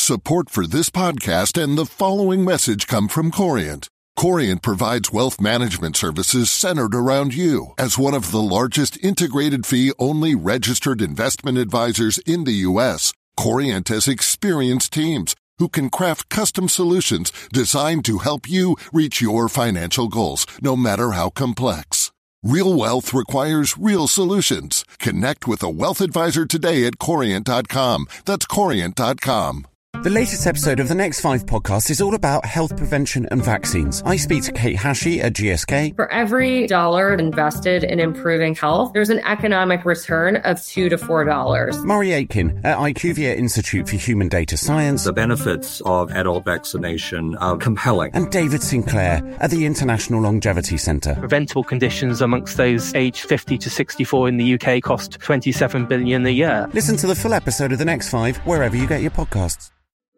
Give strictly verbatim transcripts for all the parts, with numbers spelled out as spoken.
Support for this podcast and the following message come from Corient. Corient provides wealth management services centered around you. As one of the largest integrated fee-only registered investment advisors in the U S, Corient has experienced teams who can craft custom solutions designed to help you reach your financial goals, no matter how complex. Real wealth requires real solutions. Connect with a wealth advisor today at corient dot com. That's corient dot com. The latest episode of the Next Five podcast is all about health prevention and vaccines. I speak to Kate Hashey at G S K. For every dollar invested in improving health, there's an economic return of two to four dollars. Murray Aitken at IQVIA Institute for Human Data Science. The benefits of adult vaccination are compelling. And David Sinclair at the International Longevity Centre. Preventable conditions amongst those aged fifty to sixty-four in the U K cost twenty-seven billion dollars a year. Listen to the full episode of The Next Five wherever you get your podcasts.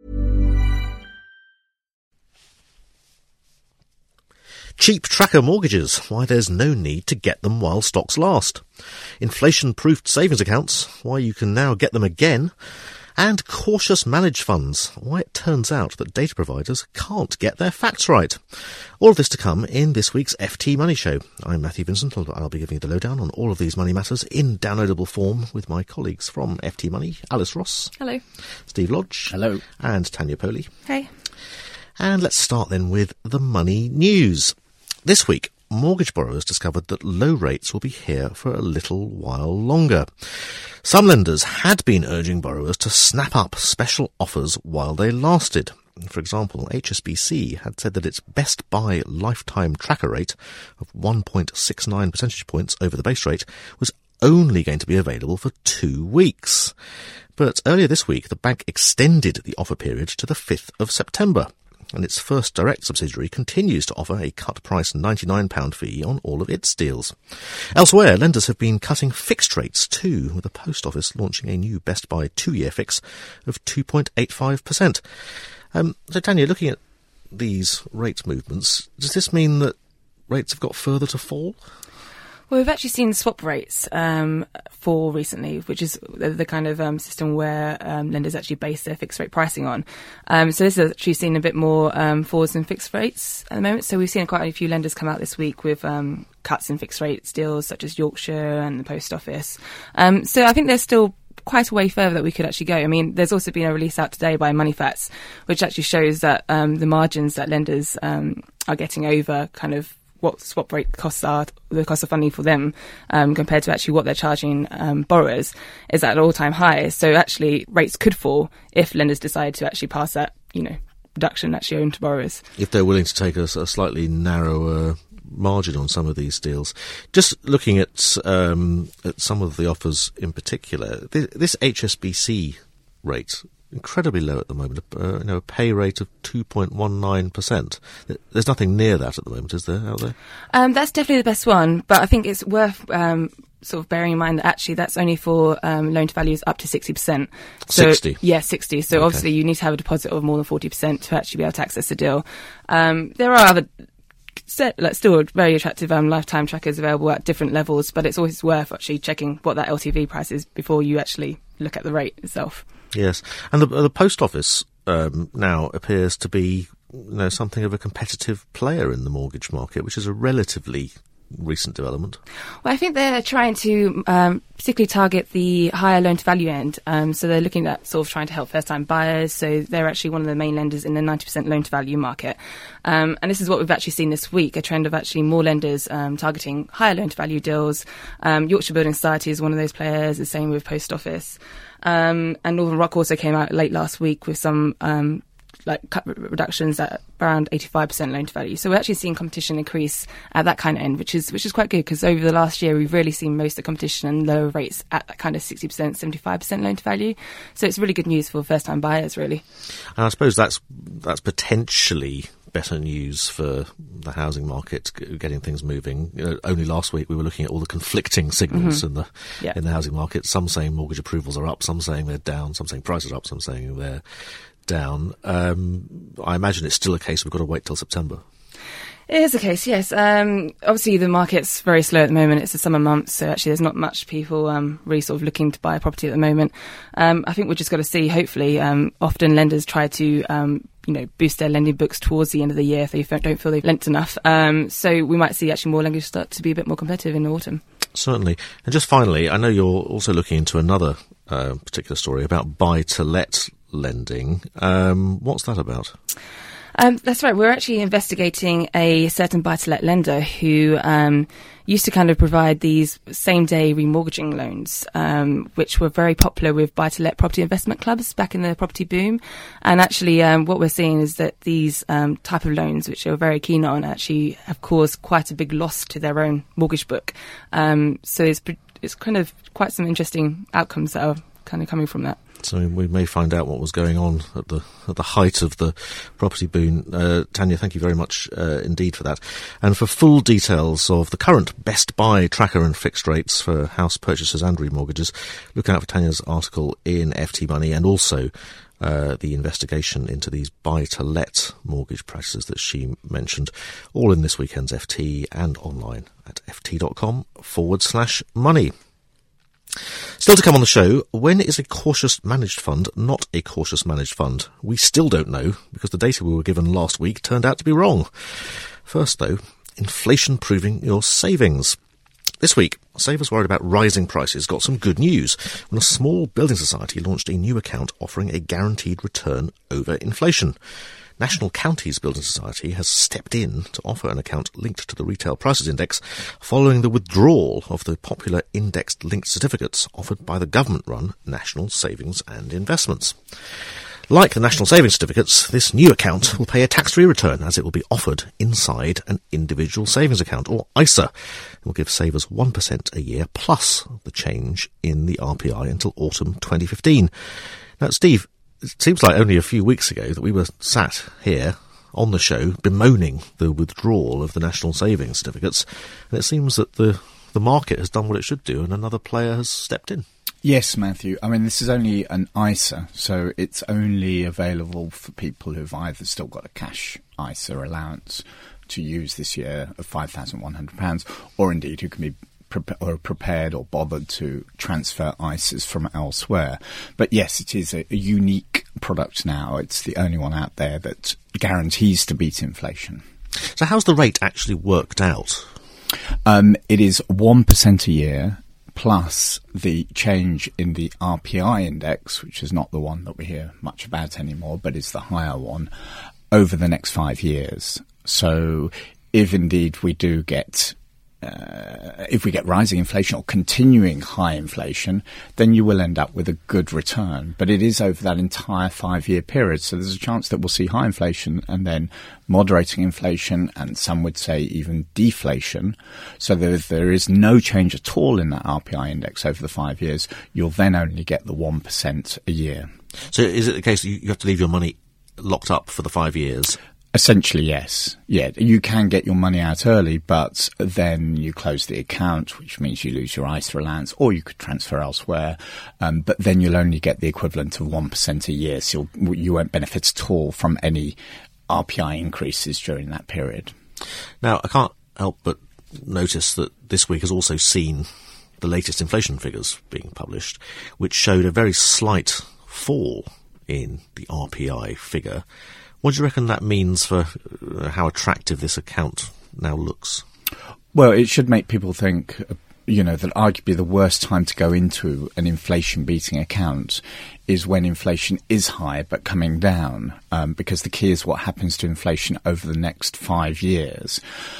Cheap tracker mortgages, why there's no need to get them while stocks last. Inflation-proofed savings accounts, why you can now get them again. And cautious managed funds, why it turns out that data providers can't get their facts right. All of this to come in this week's F T Money Show. I'm Matthew Vincent. I'll be giving you the lowdown on all of these money matters in downloadable form with my colleagues from F T Money, Alice Ross. Hello. Steve Lodge. Hello. And Tanya Poley. Hey. And let's start then with the money news. This week, mortgage borrowers discovered that low rates will be here for a little while longer. Some lenders had been urging borrowers to snap up special offers while they lasted. For example, H S B C had said that its Best Buy lifetime tracker rate of one point six nine percentage points over the base rate was only going to be available for two weeks. But earlier this week, the bank extended the offer period to the fifth of September. And its First Direct subsidiary continues to offer a cut-price ninety-nine pounds fee on all of its deals. Elsewhere, lenders have been cutting fixed rates too, with the Post Office launching a new Best Buy two-year fix of two point eight five percent. Um, so, Tanya, looking at these rate movements, does this mean that rates have got further to fall? Well, we've actually seen swap rates um, fall recently, which is the, the kind of um, system where um, lenders actually base their fixed rate pricing on. Um, so this has actually seen a bit more um, falls in fixed rates at the moment. So we've seen quite a few lenders come out this week with um, cuts in fixed rates deals, such as Yorkshire and the Post Office. Um, so I think there's still quite a way further that we could actually go. I mean, there's also been a release out today by Moneyfacts, which actually shows that um, the margins that lenders um, are getting over kind of what swap rate costs are, the cost of funding for them, um, compared to actually what they're charging um, borrowers, is at an all-time high. So actually, rates could fall if lenders decide to actually pass that, you know, reduction actually on to borrowers. If they're willing to take a, a slightly narrower margin on some of these deals. Just looking at um, at some of the offers in particular, this, this H S B C rate, incredibly low at the moment, uh, you know, a pay rate of two point one nine percent. There's nothing near that at the moment, is there, out there? Um, that's definitely the best one, but I think it's worth um, sort of bearing in mind that actually that's only for um, loan to values up to sixty percent. So, sixty? Yeah, sixty. So okay. Obviously you need to have a deposit of more than forty percent to actually be able to access the deal. Um, there are other like still very attractive um, lifetime trackers available at different levels, but it's always worth actually checking what that L T V price is before you actually look at the rate itself. Yes, and the, the Post Office um, now appears to be, you know, something of a competitive player in the mortgage market, which is a relatively recent development. Well, I think they're trying to um, particularly target the higher loan-to-value end. Um, so they're looking at sort of trying to help first-time buyers. So they're actually one of the main lenders in the ninety percent loan-to-value market. Um, and this is what we've actually seen this week, a trend of actually more lenders um, targeting higher loan-to-value deals. Um, Yorkshire Building Society is one of those players, the same with Post Office. Um, and Northern Rock also came out late last week with some um, like cut reductions at around eighty-five percent loan to value. So we're actually seeing competition increase at that kind of end, which is which is quite good, because over the last year we've really seen most of the competition and lower rates at that kind of sixty percent, seventy-five percent loan to value. So it's really good news for first time buyers, really. And I suppose that's that's potentially better news for the housing market, getting things moving. You know, only last week we were looking at all the conflicting signals mm-hmm. in the yeah. in the housing market. Some saying mortgage approvals are up, some saying they're down, some saying prices are up, some saying they're down. Um, I imagine it's still a case we've got to wait till September. It is the case, yes. Um, obviously, the market's very slow at the moment. It's the summer months, so actually there's not much people um, really sort of looking to buy a property at the moment. Um, I think we're just got to see, hopefully, um, often lenders try to um, you know, boost their lending books towards the end of the year if they don't feel they've lent enough. Um, so we might see actually more lenders start to be a bit more competitive in the autumn. Certainly. And just finally, I know you're also looking into another uh, particular story about buy-to-let lending. Um, what's that about? Um, that's right. We're actually investigating a certain buy-to-let lender who um, used to kind of provide these same-day remortgaging loans, um, which were very popular with buy-to-let property investment clubs back in the property boom. And actually, um, what we're seeing is that these um, type of loans, which they were very keen on, actually have caused quite a big loss to their own mortgage book. Um, so it's it's kind of quite some interesting outcomes that are kind of coming from that. So we may find out what was going on at the at the height of the property boom. Uh, Tanya, thank you very much uh, indeed for that. And for full details of the current Best Buy tracker and fixed rates for house purchases and remortgages, look out for Tanya's article in F T Money, and also uh, the investigation into these buy-to-let mortgage practices that she mentioned, all in this weekend's F T and online at ft.com forward slash money. Still to come on the show, when is a cautious managed fund not a cautious managed fund? We still don't know, because the data we were given last week turned out to be wrong. First, though, inflation proving your savings. This week, savers worried about rising prices got some good news when a small building society launched a new account offering a guaranteed return over inflation. National Counties Building Society has stepped in to offer an account linked to the Retail Prices Index following the withdrawal of the popular indexed linked certificates offered by the government-run National Savings and Investments. Like the National Savings Certificates, this new account will pay a tax-free return as it will be offered inside an individual savings account, or I S A. It will give savers one percent a year plus the change in the R P I until autumn twenty fifteen. Now, Steve, it seems like only a few weeks ago that we were sat here on the show bemoaning the withdrawal of the National Savings Certificates, and it seems that the, the market has done what it should do and another player has stepped in. Yes, Matthew. I mean, this is only an I S A, so it's only available for people who've either still got a cash I S A allowance to use this year of five thousand one hundred pounds, or indeed who can be or prepared or bothered to transfer I S As from elsewhere. But yes, it is a, a unique product now. It's the only one out there that guarantees to beat inflation. So how's the rate actually worked out? Um, it is one percent a year plus the change in the R P I index, which is not the one that we hear much about anymore, but is the higher one, over the next five years. So if indeed we do get Uh, if we get rising inflation or continuing high inflation, then you will end up with a good return. But it is over that entire five-year period. So there's a chance that we'll see high inflation and then moderating inflation, and some would say even deflation. So there, there is no change at all in that R P I index over the five years. You'll then only get the one percent a year. So is it the case that you have to leave your money locked up for the five years? Essentially, yes. Yeah, you can get your money out early, but then you close the account, which means you lose your I S A allowance, or you could transfer elsewhere. Um, but then you'll only get the equivalent of one percent a year, so you'll, you won't benefit at all from any R P I increases during that period. Now, I can't help but notice that this week has also seen the latest inflation figures being published, which showed a very slight fall in the R P I figure. What do you reckon that means for uh, how attractive this account now looks? Well, it should make people think, you know, that arguably the worst time to go into an inflation-beating account is when inflation is high but coming down, um, because the key is what happens to inflation over the next five years.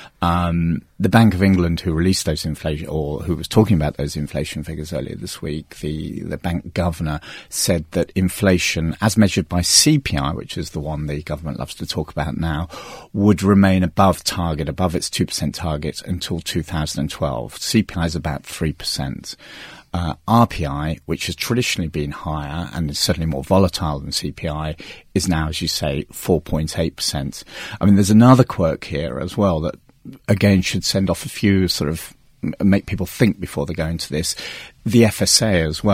Um, the Bank of England, who released those inflation, or who was talking about those inflation figures earlier this week, the, the bank governor said that inflation, as measured by C P I, which is the one the government loves to talk about now, would remain above target, above its two percent target until two thousand twelve. C P I is about three percent. Uh, R P I, which has traditionally been higher and is certainly more volatile than C P I, is now, as you say, four point eight percent. I mean, there's another quirk here as well that, again, should send off a few sort of, make people think before they go into this. The F S A as well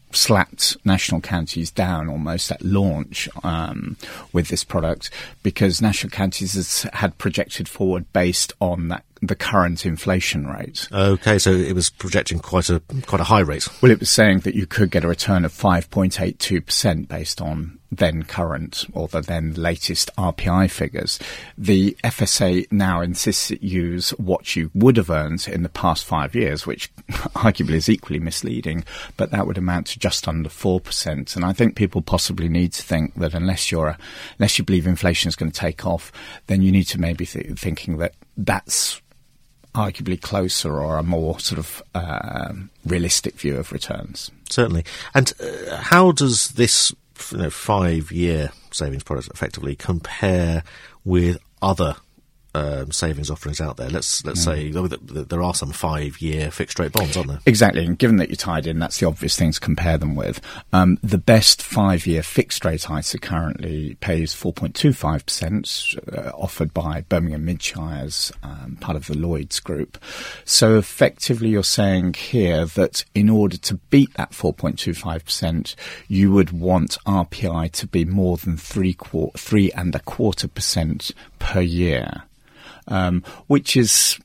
slapped national counties down almost at launch um, with this product, because national counties has, had projected forward based on that, the current inflation rate. Okay, so it was projecting quite a quite a high rate. Well, it was saying that you could get a return of five point eight two percent based on then current or the then latest R P I figures. The F S A now insists it use what you would have earned in the past five years, which arguably is equally misleading, but that would amount to just under four percent. And I think people possibly need to think that unless you're a, unless you believe inflation is going to take off, then you need to maybe th- thinking that that's arguably closer or a more sort of uh, realistic view of returns. Certainly. And uh, how does this you know, five-year savings product effectively compare with other um, savings offerings out there? Let's let's mm. say that there are some five-year fixed-rate bonds, aren't there? Exactly, and given that you're tied in, that's the obvious thing to compare them with. Um, the best five-year fixed-rate I S A currently pays four point two five percent, uh, offered by Birmingham Midshires, um, part of the Lloyds Group. So effectively you're saying here that in order to beat that four point two five percent, you would want R P I to be more than three, qu- three and a quarter percent per year. Um, which is,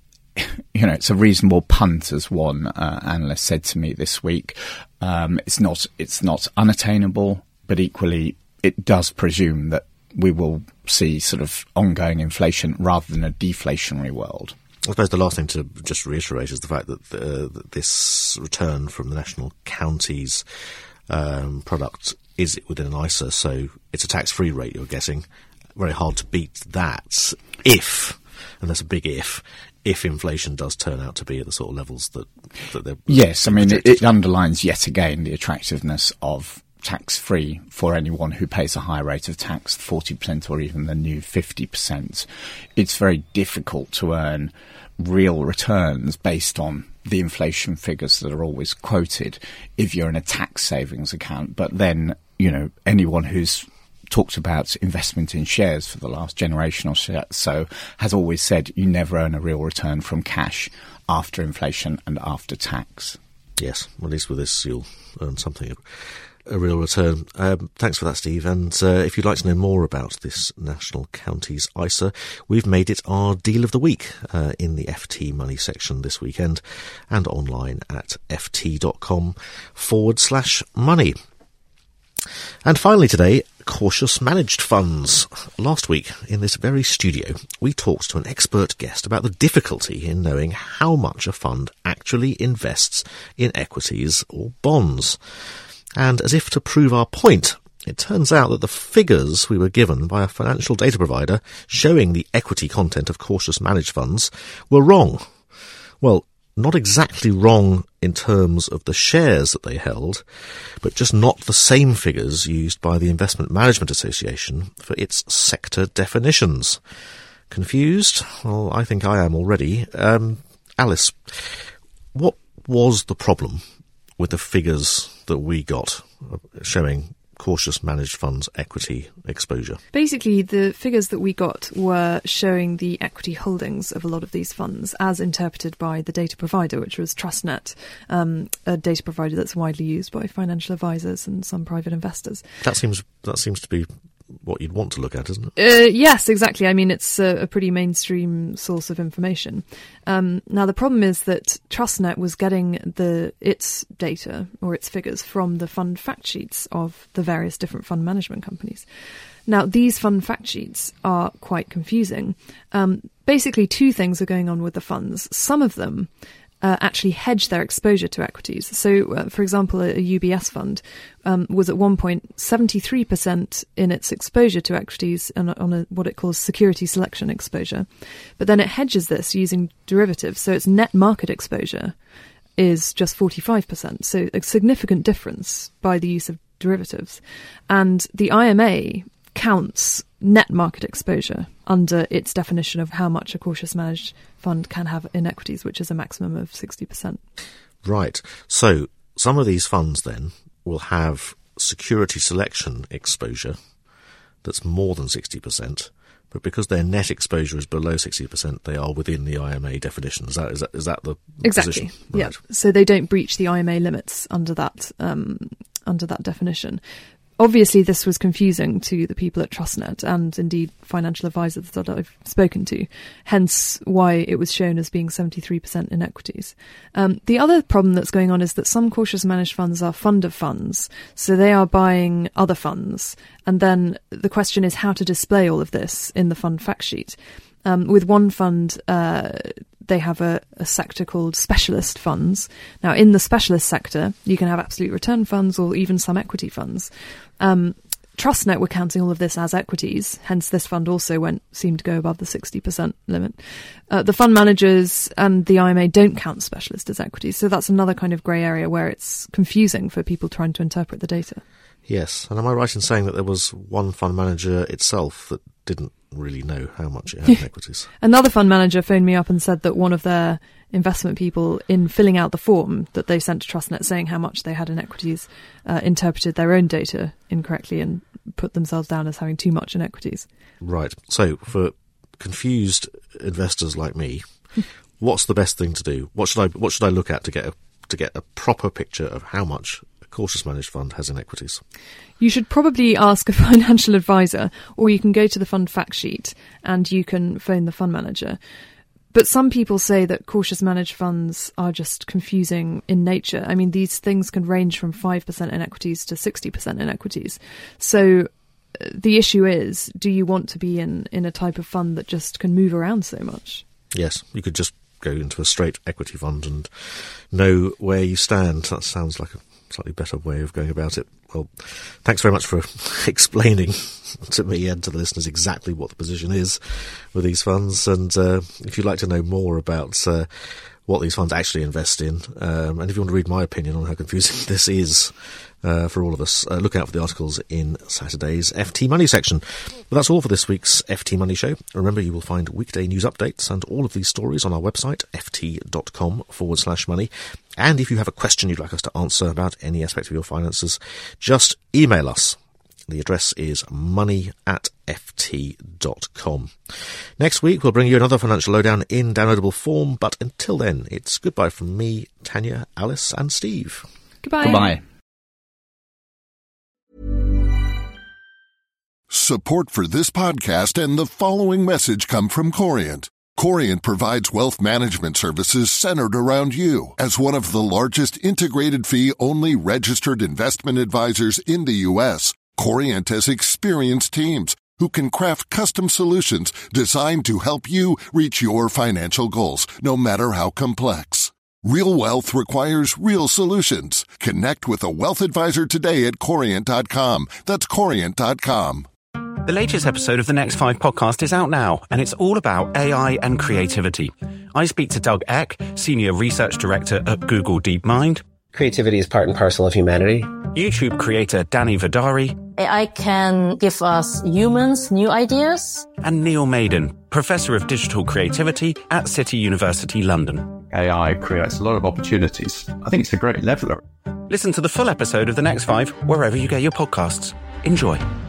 you know, it's a reasonable punt, as one uh, analyst said to me this week. Um, it's not, it's not unattainable, but equally, it does presume that we will see sort of ongoing inflation rather than a deflationary world. I suppose the last thing to just reiterate is the fact that, the, that this return from the national counties um, product is within an I S A, so it's a tax-free rate, you're guessing. Very hard to beat that if, and that's a big if, if inflation does turn out to be at the sort of levels that, that they're Yes, I mean, it, it underlines yet again the attractiveness of tax-free for anyone who pays a higher rate of tax, forty percent or even the new fifty percent. It's very difficult to earn real returns based on the inflation figures that are always quoted if you're in a tax savings account. But then, you know, anyone who's talked about investment in shares for the last generation or so has always said you never earn a real return from cash after inflation and after tax. Yes, well, at least with this you'll earn something, a real return. Um, thanks for that, Steve. And uh, if you'd like to know more about this National Counties I S A, we've made it our Deal of the Week uh, in the F T Money section this weekend and online at ft.com forward slash money. And finally today, cautious managed funds. Last week, in this very studio, we talked to an expert guest about the difficulty in knowing how much a fund actually invests in equities or bonds. And as if to prove our point, it turns out that the figures we were given by a financial data provider showing the equity content of cautious managed funds were wrong. Well, not exactly wrong in terms of the shares that they held, but just not the same figures used by the Investment Management Association for its sector definitions. Confused? Well, I think I am already. Um, Alice, what was the problem with the figures that we got showing cautious managed funds equity exposure? Basically, the figures that we got were showing the equity holdings of a lot of these funds as interpreted by the data provider, which was TrustNet, um, a data provider that's widely used by financial advisors and some private investors. That seems that seems to be what you'd want to look at, isn't it? Uh, yes, exactly. I mean, it's a, a pretty mainstream source of information. Um, now, the problem is that TrustNet was getting the its data or its figures from the fund fact sheets of the various different fund management companies. Now, these fund fact sheets are quite confusing. Um, basically, two things are going on with the funds. Some of them Uh, actually hedge their exposure to equities. So, uh, for example, a, a U B S fund um, was at one point seventy-three percent in its exposure to equities on, a, on a, what it calls security selection exposure. But then it hedges this using derivatives, so its net market exposure is just forty-five percent. So a significant difference by the use of derivatives. And the I M A counts net market exposure under its definition of how much a cautious managed fund can have in equities, which is a maximum of sixty percent. Right. So some of these funds then will have security selection exposure that's more than sixty percent, but because their net exposure is below sixty percent, they are within the I M A definition. Is that is that, is that the exactly? position? Right. Yeah. So they don't breach the I M A limits under that um, under that definition. Obviously, this was confusing to the people at Trustnet and indeed financial advisors that I've spoken to, hence why it was shown as being seventy-three percent in equities. Um, the other problem that's going on is that some cautious managed funds are fund of funds, so they are buying other funds. And then the question is how to display all of this in the fund fact sheet. Um, with one fund, uh, they have a, a sector called specialist funds. Now, in the specialist sector, you can have absolute return funds or even some equity funds. Um, Trustnet were counting all of this as equities, hence this fund also went seemed to go above the sixty percent limit. Uh, the fund managers and the I M A don't count specialist as equities, so that's another kind of grey area where it's confusing for people trying to interpret the data. Yes, and am I right in saying that there was one fund manager itself that didn't really know how much it had in equities? Another fund manager phoned me up and said that one of their investment people, in filling out the form that they sent to Trustnet saying how much they had in equities, uh, interpreted their own data incorrectly and put themselves down as having too much in equities. Right. So for confused investors like me, what's the best thing to do? What should I what should I look at to get a, to get a proper picture of how much a cautious managed fund has in equities? You should probably ask a financial advisor, or you can go to the fund fact sheet and you can phone the fund manager. But some people say that cautious managed funds are just confusing in nature. I mean, these things can range from five percent in equities to sixty percent in equities. So uh, the issue is, do you want to be in, in a type of fund that just can move around so much? Yes, you could just go into a straight equity fund and know where you stand. That sounds like a slightly better way of going about it. Well, thanks very much for explaining to me and to the listeners exactly what the position is with these funds. And uh, if you'd like to know more about uh, what these funds actually invest in, um, and if you want to read my opinion on how confusing this is uh, for all of us, uh, look out for the articles in Saturday's F T Money section. But that's all for this week's F T Money Show. Remember, you will find weekday news updates and all of these stories on our website, ft.com forward slash money. And if you have a question you'd like us to answer about any aspect of your finances, just email us. The address is money at ft dot com. Next week, we'll bring you another financial lowdown in downloadable form. But until then, it's goodbye from me, Tanya, Alice, and Steve. Goodbye. Goodbye. Support for this podcast and the following message come from Corient. Corient provides wealth management services centered around you. As one of the largest integrated fee-only registered investment advisors in the U S, Corient has experienced teams who can craft custom solutions designed to help you reach your financial goals, no matter how complex. Real wealth requires real solutions. Connect with a wealth advisor today at corient dot com. That's corient dot com. The latest episode of the Next Five podcast is out now, and it's all about A I and creativity. I speak to Doug Eck, Senior Research Director at Google DeepMind. Creativity is part and parcel of humanity. YouTube creator Danny Vidari. A I can give us humans new ideas. And Neil Maiden, Professor of Digital Creativity at City University London. A I creates a lot of opportunities. I think it's a great leveler. Listen to the full episode of The Next Five wherever you get your podcasts. Enjoy.